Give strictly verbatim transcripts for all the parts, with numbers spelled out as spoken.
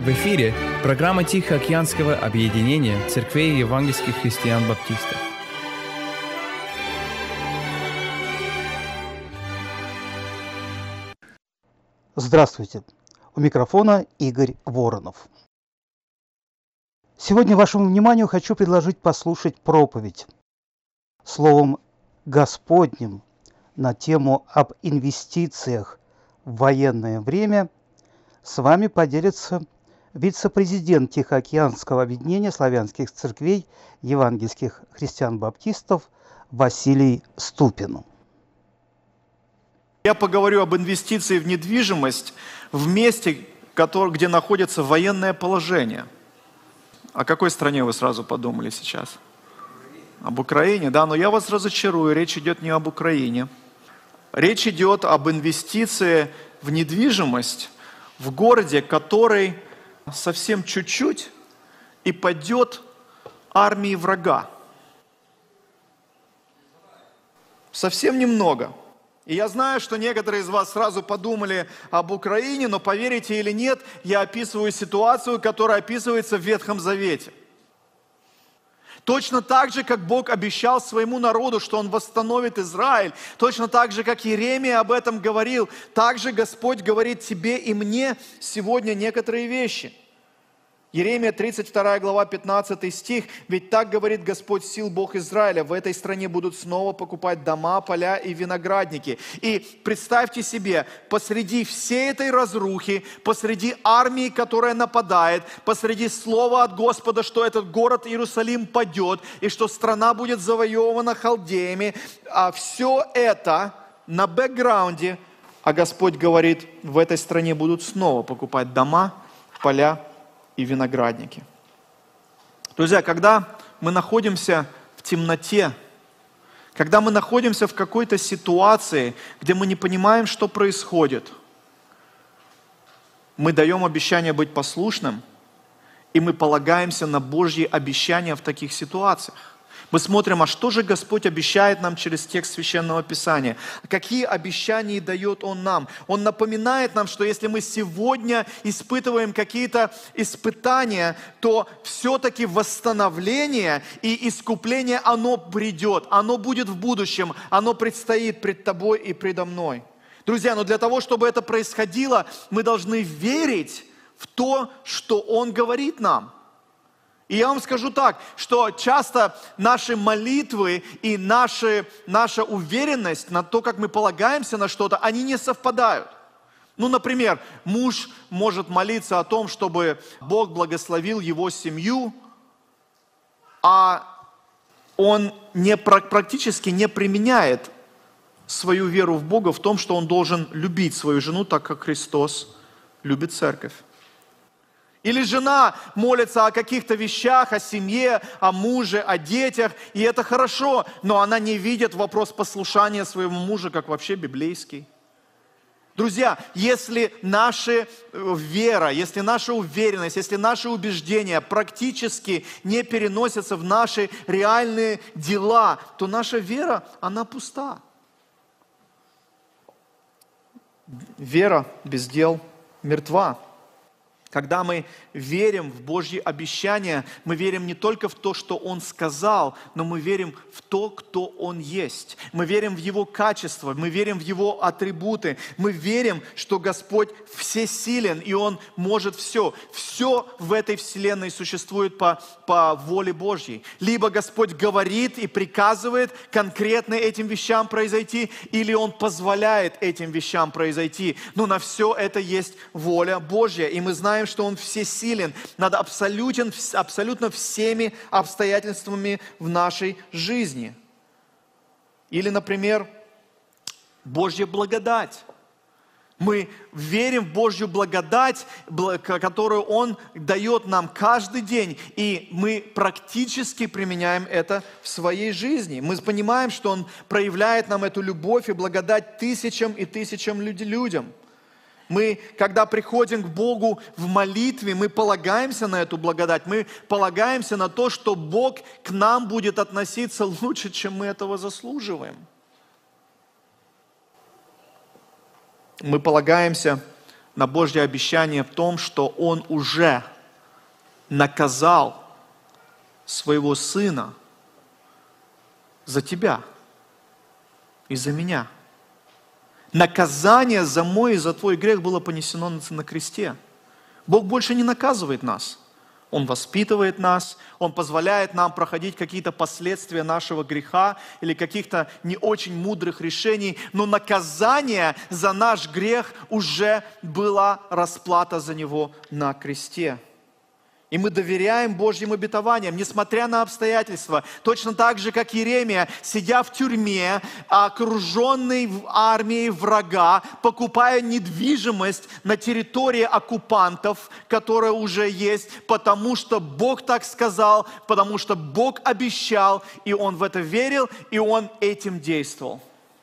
В эфире программа Тихоокеанского объединения церквей евангельских христиан-баптистов. Здравствуйте! У микрофона Игорь Воронов. Сегодня вашему вниманию хочу предложить послушать проповедь словом Господним на тему об инвестициях в военное время. С вами поделится вице-президент Тихоокеанского объединения славянских церквей евангельских христиан-баптистов Василий Ступин. Я поговорю об инвестиции в недвижимость в месте, где находится военное положение. О какой стране вы сразу подумали сейчас? Об Украине, да, но я вас разочарую, речь идет не об Украине. Речь идет об инвестиции в недвижимость в городе, который совсем чуть-чуть и падет армии врага. Совсем немного. И я знаю, что некоторые из вас сразу подумали об Украине, но поверите или нет, я описываю ситуацию, которая описывается в Ветхом Завете. Точно так же, как Бог обещал своему народу, что Он восстановит Израиль, точно так же, как Иеремия об этом говорил, также Господь говорит тебе и мне сегодня некоторые вещи. Иеремия тридцать вторая глава, пятнадцатый стих. «Ведь так говорит Господь сил, Бог Израиля, в этой стране будут снова покупать дома, поля и виноградники». И представьте себе, посреди всей этой разрухи, посреди армии, которая нападает, посреди слова от Господа, что этот город Иерусалим падет, и что страна будет завоевана халдеями, а все это на бэкграунде, а Господь говорит, в этой стране будут снова покупать дома, поля и виноградники. Друзья, когда мы находимся в темноте, когда мы находимся в какой-то ситуации, где мы не понимаем, что происходит, мы даем обещание быть послушным, и мы полагаемся на Божьи обещания в таких ситуациях. Мы смотрим, а что же Господь обещает нам через текст Священного Писания? Какие обещания дает Он нам? Он напоминает нам, что если мы сегодня испытываем какие-то испытания, то все-таки восстановление и искупление, оно придет, оно будет в будущем, оно предстоит пред тобой и предо мной. Друзья, но для того, чтобы это происходило, мы должны верить в то, что Он говорит нам. И я вам скажу так, что часто наши молитвы и наши, наша уверенность на то, как мы полагаемся на что-то, они не совпадают. Ну, например, муж может молиться о том, чтобы Бог благословил его семью, а он не, практически не применяет свою веру в Бога в том, что он должен любить свою жену, так как Христос любит церковь. Или жена молится о каких-то вещах, о семье, о муже, о детях, и это хорошо, но она не видит вопрос послушания своего мужа как вообще библейский. Друзья, если наша вера, если наша уверенность, если наши убеждения практически не переносятся в наши реальные дела, то наша вера, она пуста. Вера без дел мертва. Когда мы верим в Божьи обещания, мы верим не только в то, что Он сказал, но мы верим в то, кто Он есть. Мы верим в Его качество, мы верим в Его атрибуты. Мы верим, что Господь всесилен, и Он может все. Все в этой вселенной существует по, по воле Божьей. Либо Господь говорит и приказывает конкретно этим вещам произойти, или Он позволяет этим вещам произойти. Но на все это есть воля Божья, и мы знаем, что Он всесилен над абсолютен, абсолютно всеми обстоятельствами в нашей жизни. Или, например, Божья благодать. Мы верим в Божью благодать, которую Он дает нам каждый день, и мы практически применяем это в своей жизни. Мы понимаем, что Он проявляет нам эту любовь и благодать тысячам и тысячам людям. Мы, когда приходим к Богу в молитве, мы полагаемся на эту благодать, мы полагаемся на то, что Бог к нам будет относиться лучше, чем мы этого заслуживаем. Мы полагаемся на Божье обещание в том, что Он уже наказал своего Сына за тебя и за меня. Наказание за мой и за твой грех было понесено на кресте. Бог больше не наказывает нас. Он воспитывает нас, Он позволяет нам проходить какие-то последствия нашего греха или каких-то не очень мудрых решений, но наказание за наш грех уже была расплата за него на кресте. И мы доверяем Божьим обетованиям, несмотря на обстоятельства. Точно так же, как Иеремия, сидя в тюрьме, окруженный армией врага, покупая недвижимость на территории оккупантов, которая уже есть, потому что Бог так сказал, потому что Бог обещал, и он в это верил, и он этим действовал.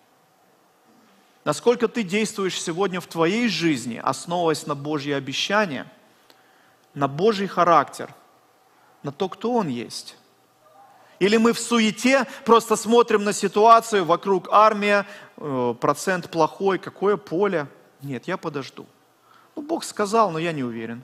Насколько ты действуешь сегодня в твоей жизни, основываясь на Божьи обещания, на Божий характер, на то, кто Он есть? Или мы в суете просто смотрим на ситуацию, вокруг армия, процент плохой, какое поле? Нет, я подожду. Ну, Бог сказал, но я не уверен.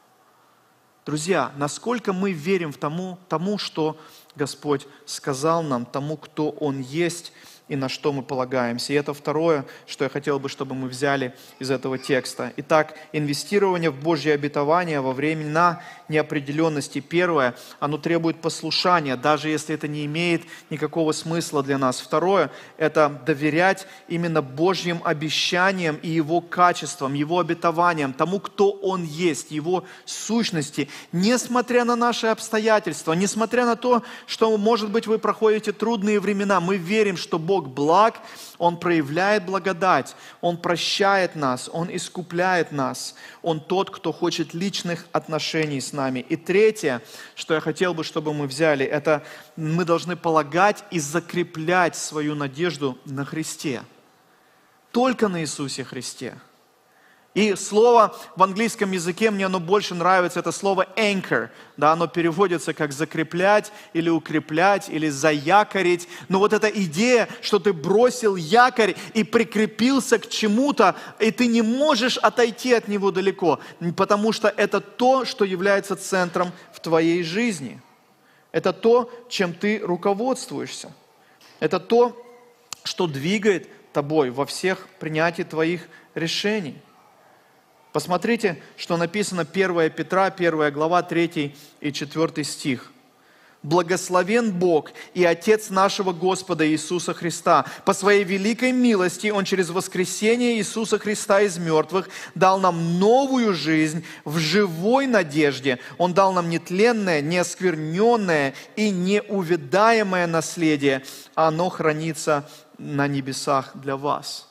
Друзья, насколько мы верим в тому, тому, что Господь сказал нам, тому, кто Он есть, и на что мы полагаемся. И это второе, что я хотел бы, чтобы мы взяли из этого текста. Итак, инвестирование в Божьи обетования во времена неопределенности. Первое, оно требует послушания, даже если это не имеет никакого смысла для нас. Второе, это доверять именно Божьим обещаниям и Его качествам, Его обетованиям, тому, кто Он есть, Его сущности, несмотря на наши обстоятельства, несмотря на то, что, может быть, вы проходите трудные времена, мы верим, что Бог Бог благ, Он проявляет благодать, Он прощает нас, Он искупляет нас, Он тот, кто хочет личных отношений с нами. И третье, что я хотел бы, чтобы мы взяли, это мы должны полагать и закреплять свою надежду на Христе. Только на Иисусе Христе. И слово в английском языке, мне оно больше нравится, это слово anchor. Да, оно переводится как закреплять или укреплять, или заякорить. Но вот эта идея, что ты бросил якорь и прикрепился к чему-то, и ты не можешь отойти от него далеко, потому что это то, что является центром в твоей жизни. Это то, чем ты руководствуешься. Это то, что двигает тобой во всех принятии твоих решений. Посмотрите, что написано первое Петра, первая глава, третий и четвёртый стих. «Благословен Бог и Отец нашего Господа Иисуса Христа. По Своей великой милости Он через воскресение Иисуса Христа из мертвых дал нам новую жизнь в живой надежде. Он дал нам нетленное, неоскверненное и неувядаемое наследие. Оно хранится на небесах для вас».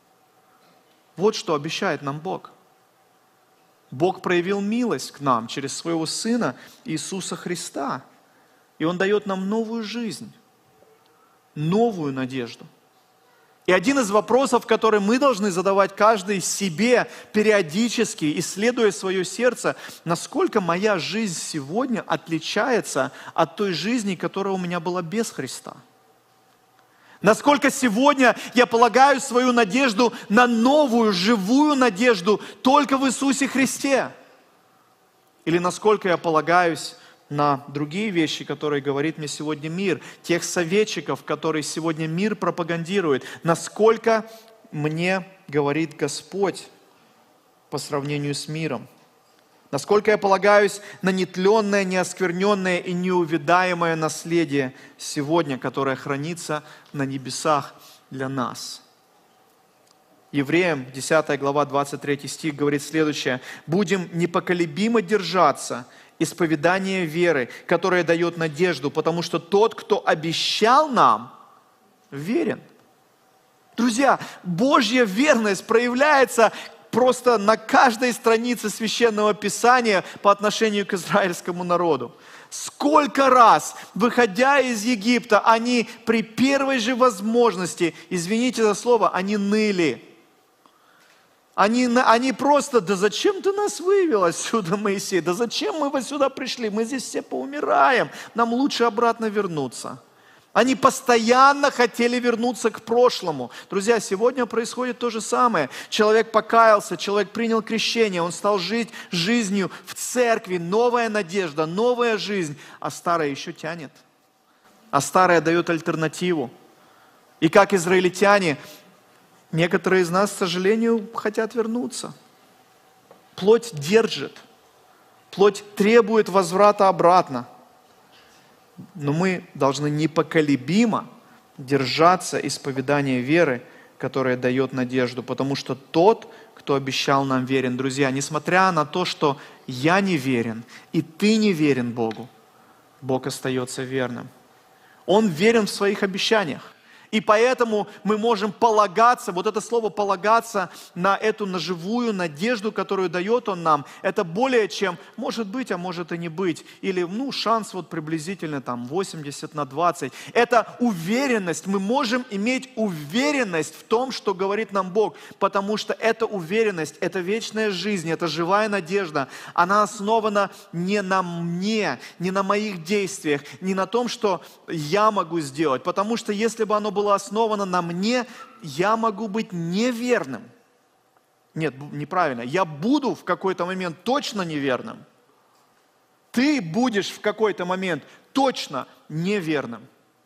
Вот что обещает нам Бог. Бог проявил милость к нам через Своего Сына Иисуса Христа. И Он дает нам новую жизнь, новую надежду. И один из вопросов, который мы должны задавать каждый себе периодически, исследуя свое сердце, насколько моя жизнь сегодня отличается от той жизни, которая у меня была без Христа. Насколько сегодня я полагаю свою надежду на новую, живую надежду только в Иисусе Христе? Или насколько я полагаюсь на другие вещи, которые говорит мне сегодня мир, тех советчиков, которые сегодня мир пропагандирует? Насколько мне говорит Господь по сравнению с миром? Насколько я полагаюсь на нетленное, неоскверненное и неувядаемое наследие сегодня, которое хранится на небесах для нас? Евреям, десятая глава, двадцать третий стих говорит следующее. «Будем непоколебимо держаться исповедания веры, которая дает надежду, потому что тот, кто обещал нам, верен». Друзья, Божья верность проявляется просто на каждой странице Священного Писания по отношению к израильскому народу. Сколько раз, выходя из Египта, они при первой же возможности, извините за слово, они ныли. Они, они просто, да зачем ты нас вывел отсюда, Моисей? Да зачем мы вот сюда пришли? Мы здесь все поумираем. Нам лучше обратно вернуться. Они постоянно хотели вернуться к прошлому. Друзья, сегодня происходит то же самое. Человек покаялся, человек принял крещение, он стал жить жизнью в церкви. Новая надежда, новая жизнь. А старая еще тянет. А старая дает альтернативу. И как израильтяне, некоторые из нас, к сожалению, хотят вернуться. Плоть держит. Плоть требует возврата обратно. Но мы должны непоколебимо держаться исповедания веры, которая дает надежду, потому что тот, кто обещал нам, верен. Друзья, несмотря на то, что я не верен, и ты не верен Богу, Бог остается верным. Он верен в своих обещаниях. И поэтому мы можем полагаться, вот это слово «полагаться» на эту на живую надежду, которую дает Он нам, это более чем может быть, а может и не быть. Или ну, шанс вот приблизительно там восемьдесят на двадцать. Это уверенность. Мы можем иметь уверенность в том, что говорит нам Бог, потому что эта уверенность, это вечная жизнь, это живая надежда. Она основана не на мне, не на моих действиях, не на том, что я могу сделать. Потому что если бы оно было было основано на мне, я могу быть неверным. Нет, неправильно. Я буду в какой-то момент точно неверным. Ты будешь в какой-то момент точно неверным.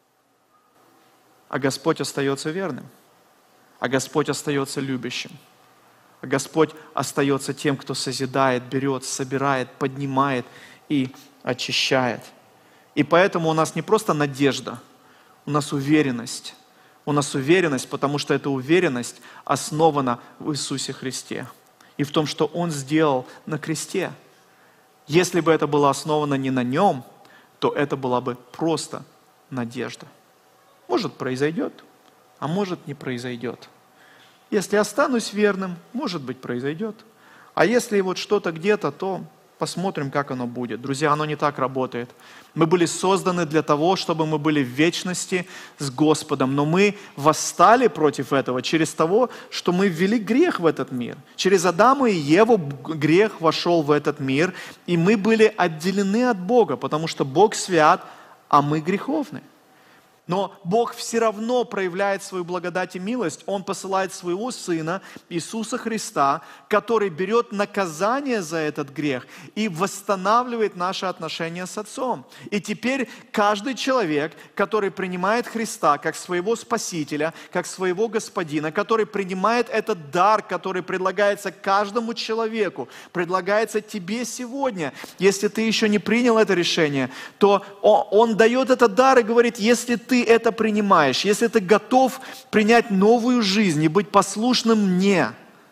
А Господь остается верным. А Господь остается любящим. А Господь остается тем, кто созидает, берет, собирает, поднимает и очищает. И поэтому у нас не просто надежда, у нас уверенность. У нас уверенность, потому что эта уверенность основана в Иисусе Христе и в том, что Он сделал на кресте. Если бы это было основано не на Нем, то это была бы просто надежда. Может, произойдет, а может, не произойдет. Если останусь верным, может быть, произойдет. А если вот что-то где-то, то посмотрим, как оно будет. Друзья, оно не так работает. Мы были созданы для того, чтобы мы были в вечности с Господом, но мы восстали против этого через того, что мы ввели грех в этот мир. Через Адама и Еву грех вошел в этот мир, и мы были отделены от Бога, потому что Бог свят, а мы греховны. Но Бог все равно проявляет свою благодать и милость. Он посылает своего Сына, Иисуса Христа, который берет наказание за этот грех и восстанавливает наши отношения с Отцом. И теперь каждый человек, который принимает Христа как своего Спасителя, как своего Господина, который принимает этот дар, который предлагается каждому человеку, предлагается тебе сегодня. Если ты еще не принял это решение, то Он, он дает этот дар и говорит, если ты Ты это принимаешь, если ты готов принять новую жизнь и быть послушным мне,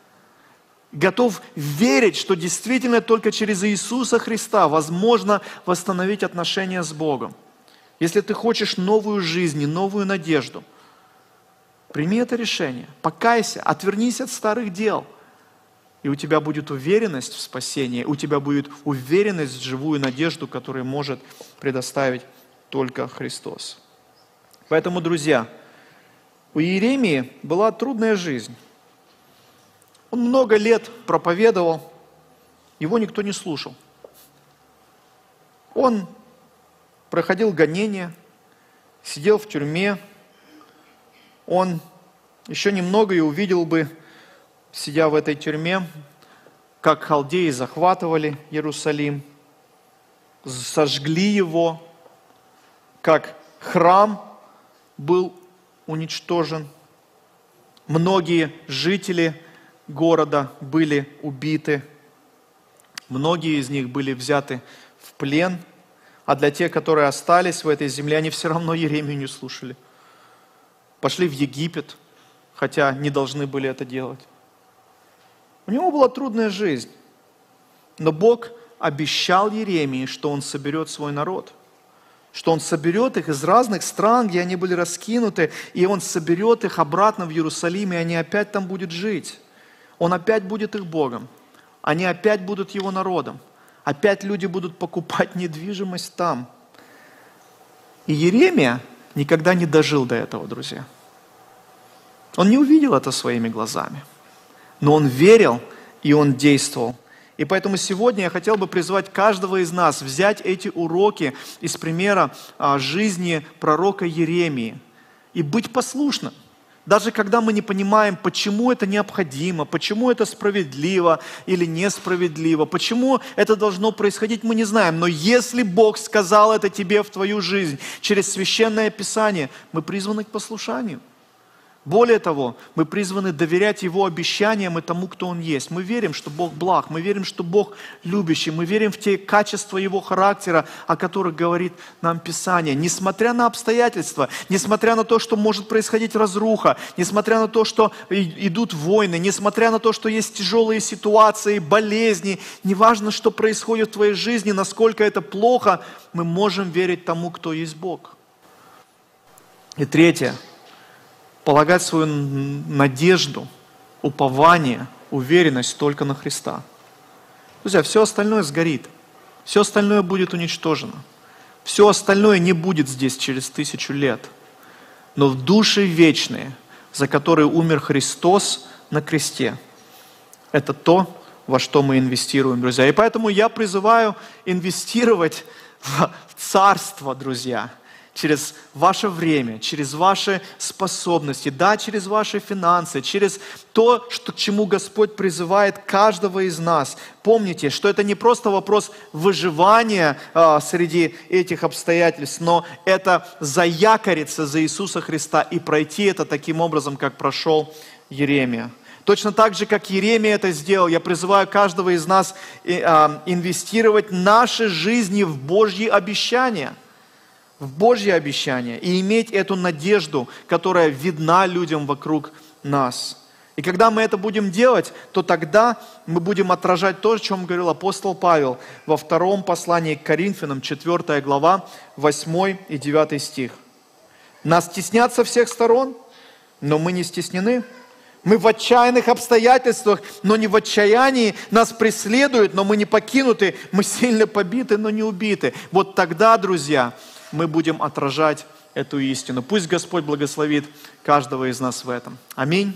готов верить, что действительно только через Иисуса Христа возможно восстановить отношения с Богом. Если ты хочешь новую жизнь и новую надежду, прими это решение, покайся, отвернись от старых дел, и у тебя будет уверенность в спасении, у тебя будет уверенность в живую надежду, которую может предоставить только Христос. Поэтому, друзья, у Иеремии была трудная жизнь. Он много лет проповедовал, его никто не слушал. Он проходил гонения, сидел в тюрьме. Он еще немного и увидел бы, сидя в этой тюрьме, как халдеи захватывали Иерусалим, сожгли его, как храм был уничтожен. Многие жители города были убиты. Многие из них были взяты в плен. А для тех, которые остались в этой земле, они все равно Иеремию не слушали. Пошли в Египет, хотя не должны были это делать. У него была трудная жизнь. Но Бог обещал Иеремии, что Он соберет свой народ. Что Он соберет их из разных стран, где они были раскинуты, и Он соберет их обратно в Иерусалим, и они опять там будут жить. Он опять будет их Богом. Они опять будут Его народом. Опять люди будут покупать недвижимость там. И Иеремия никогда не дожил до этого, друзья. Он не увидел это своими глазами. Но он верил, и он действовал. И поэтому сегодня я хотел бы призвать каждого из нас взять эти уроки из примера а, жизни пророка Иеремии и быть послушным. Даже когда мы не понимаем, почему это необходимо, почему это справедливо или несправедливо, почему это должно происходить, мы не знаем. Но если Бог сказал это тебе в твою жизнь через Священное Писание, мы призваны к послушанию. Более того, мы призваны доверять Его обещаниям и тому, кто Он есть. Мы верим, что Бог благ, мы верим, что Бог любящий, мы верим в те качества Его характера, о которых говорит нам Писание. Несмотря на обстоятельства, несмотря на то, что может происходить разруха, несмотря на то, что идут войны, несмотря на то, что есть тяжелые ситуации, болезни, неважно, что происходит в твоей жизни, насколько это плохо, мы можем верить тому, кто есть Бог. И третье. Полагать свою надежду, упование, уверенность только на Христа. Друзья, все остальное сгорит, все остальное будет уничтожено, все остальное не будет здесь через тысячу лет. Но в души вечные, за которые умер Христос на кресте, это то, во что мы инвестируем, друзья. И поэтому я призываю инвестировать в Царство, друзья. Через ваше время, через ваши способности, да, через ваши финансы, через то, что, к чему Господь призывает каждого из нас. Помните, что это не просто вопрос выживания а, среди этих обстоятельств, но это заякориться за Иисуса Христа и пройти это таким образом, как прошел Иеремия. Точно так же, как Иеремия это сделал, я призываю каждого из нас инвестировать наши жизни в Божьи обещания. В Божьи обещания и иметь эту надежду, которая видна людям вокруг нас. И когда мы это будем делать, то тогда мы будем отражать то, о чем говорил апостол Павел во втором послании к Коринфянам, четвёртая глава, восьмой и девятый стих. Нас теснят со всех сторон, но мы не стеснены. Мы в отчаянных обстоятельствах, но не в отчаянии. Нас преследуют, но мы не покинуты. Мы сильно побиты, но не убиты. Вот тогда, друзья, мы будем отражать эту истину. Пусть Господь благословит каждого из нас в этом. Аминь.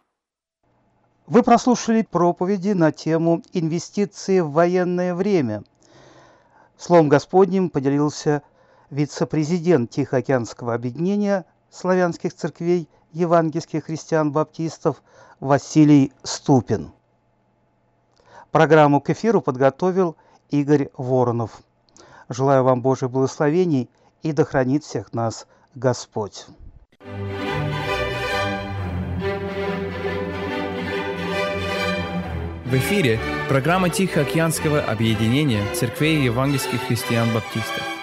Вы прослушали проповеди на тему «Инвестиции в военное время». Словом Господним поделился вице-президент Тихоокеанского объединения славянских церквей евангельских христиан-баптистов Василий Ступин. Программу к эфиру подготовил Игорь Воронов. Желаю вам Божьих благословений и да хранит всех нас Господь. В эфире программа Тихоокеанского объединения церквей евангельских христиан-баптистов.